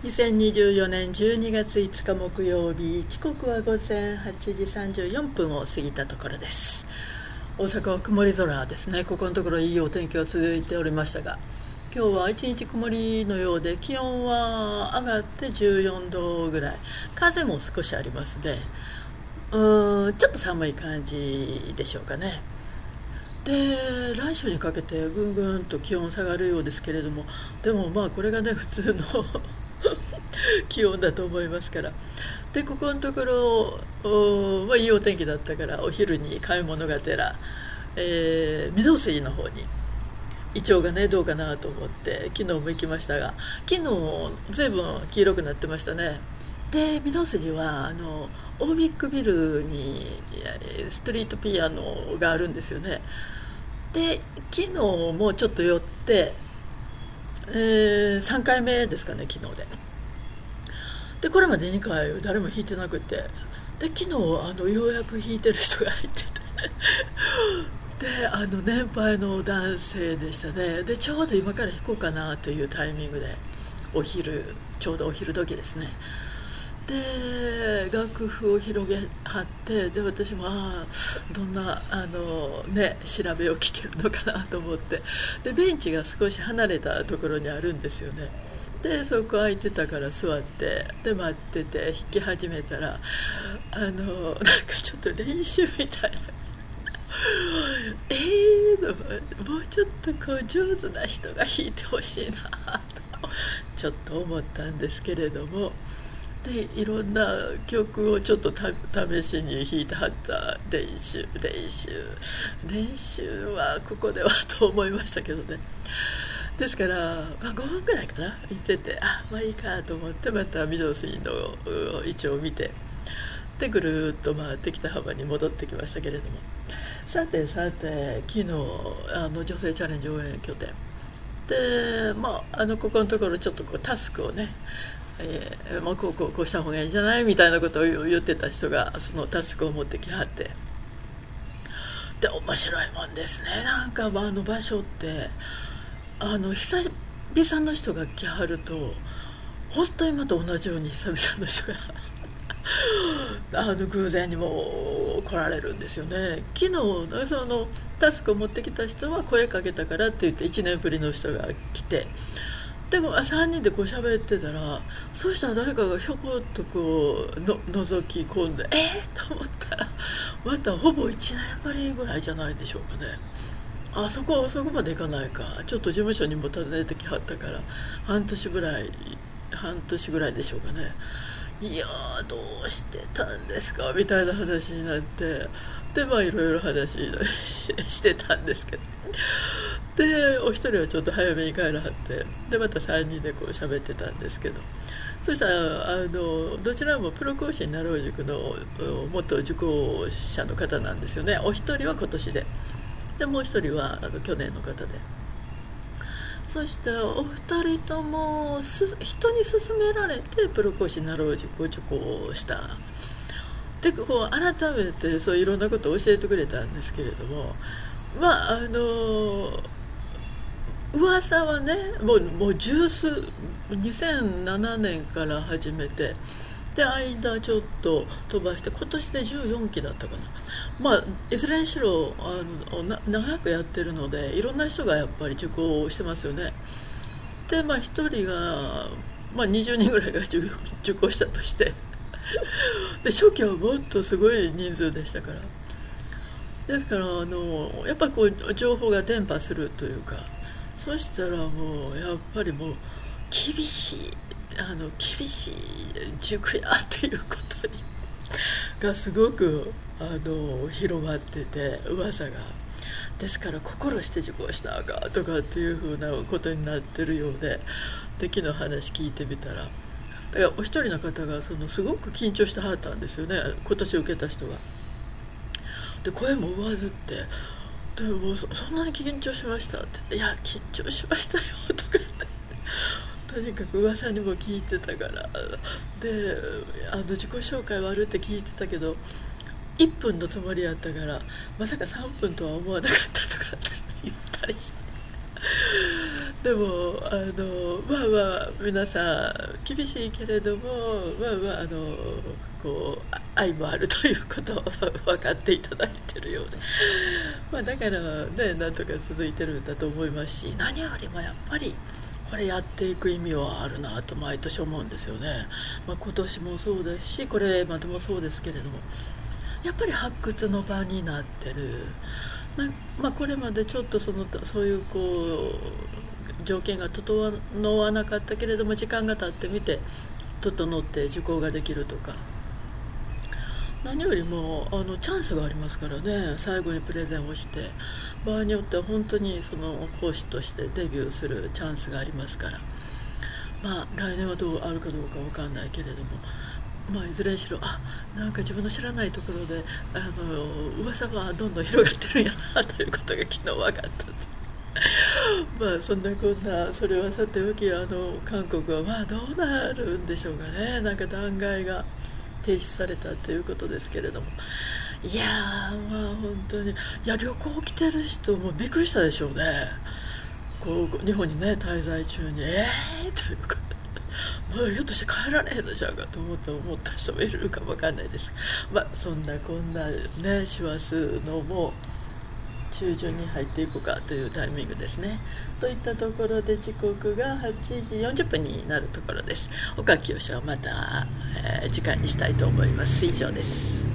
2024年12月5日木曜日、時刻は午前8時34分を過ぎたところです。大阪は曇り空ですね。ここのところいいお天気が続いておりましたが、今日は一日曇りのようで、気温は上がって14度ぐらい、風も少しありますね。ちょっと寒い感じでしょうかね。で、来週にかけてぐんぐんと気温下がるようですけれども、でもまあこれがね普通の気温だと思いますから。で、ここのところいいお天気だったから、お昼に買い物がてら、御堂筋の方にイチョウがねどうかなと思って昨日も行きましたが、昨日ずいぶん黄色くなってましたね。で、御堂筋はオービックビルにストリートピアノがあるんですよね。で、昨日もちょっと寄って、3回目ですかね、昨日でこれまで2回誰も弾いてなくて、で昨日ようやく弾いてる人が入っててで年配の男性でしたね。でちょうど今から弾こうかなというタイミングで、ちょうどお昼時ですね。で楽譜を広げはって、で私もどんな調べを聞けるのかなと思って、でベンチが少し離れたところにあるんですよね。でそこ空いてたから座って、で待ってて弾き始めたらなんかちょっと練習みたいなもうちょっとこう上手な人が弾いてほしいなとちょっと思ったんですけれども、でいろんな曲をちょっと試しに弾いてはった。練習はここではと思いましたけどね。ですから、5分ぐらいかな行ってて、まあいいかと思って、また御堂筋のイチョウを見て、でぐるっと回ってきた浜に戻ってきましたけれども、さて昨日女性チャレンジ応援拠点で、ここのところちょっとこうタスクをね、こうした方がいいんじゃないみたいなことを言ってた人がそのタスクを持ってきはって、で面白いもんですね。なんか場所って久々の人が来はると本当にまた同じように久々の人が偶然にも来られるんですよね。昨日そのタスクを持ってきた人は声かけたからって言って1年ぶりの人が来て、でも3人でこう喋ってたら、そうしたら誰かがひょこっとこう覗き込んでと思ったら、またほぼ1年ぶりぐらいじゃないでしょうかね。そこまでいかないか、ちょっと事務所にも訪ねてきはったから半年ぐらいでしょうかね。いやどうしてたんですかみたいな話になって、でいろいろ話してたんですけど、でお一人はちょっと早めに帰らはって、でまた3人でこう喋ってたんですけど、そしたらどちらもプロ講師になろう塾の元受講者の方なんですよね。お一人は今年でもう一人は去年の方で、そしてお二人とも人に勧められてプロ講師になろう塾を受講した。でこう改めてそういろんなことを教えてくれたんですけれども、噂はね、もう2007年から始めて、で間ちょっと飛ばして今年で14期だったかな。いずれにしろ長くやってるので、いろんな人がやっぱり受講してますよね。で1人が、20人ぐらいが受講したとしてで初期はもっとすごい人数でしたから、ですからやっぱりこう情報が伝播するというか、そしたらもうやっぱりもう厳しい塾やっていうことがすごく広まってて、噂が。ですから心して受講したかとかっていう風なことになってるようで、昨日話聞いてみたら、だからお一人の方がすごく緊張してはったんですよね、今年受けた人が。で声も上ずって、でもそんなに緊張しましたって言って、いや緊張しましたよとかってとにかく噂にも聞いてたから、で自己紹介はあるって聞いてたけど1分のつもりやったから、まさか3分とは思わなかったとかって言ったりして、 でもまあまあ皆さん厳しいけれども、まあまあこう愛もあるということを分かっていただいているようで、まあ、だからねなんとか続いてるんだと思いますし、何よりもやっぱりこれやっていく意味はあるなと毎年思うんですよね。まあ、今年もそうですしこれまでもそうですけれども、やっぱり発掘の場になってる。まあ、これまでちょっとそういう条件が整わなかったけれども時間が経ってみて整って受講ができるとか、何よりもチャンスがありますからね。最後にプレゼンをして場合によっては本当にその講師としてデビューするチャンスがありますから、まあ来年はどうあるかどうか分かんないけれども、まあ、いずれにしろなんか自分の知らないところで噂がどんどん広がってるんやなということが昨日分かったんでまあそんなこんなそれはさておき韓国はまあどうなるんでしょうかね。なんか弾劾が停止されたということですけれども、いやーまあ本当に旅行来てる人もびっくりしたでしょうね。日本にね滞在中にというかまあ、ひょっとして帰られへんのちゃうかと思った人もいるかもわかんないです。まあそんなこんなね師走のもう中旬に入っていくかというタイミングですね。といったところで時刻が8時40分になるところです。岡清はまた、時間にしたいと思います。以上です。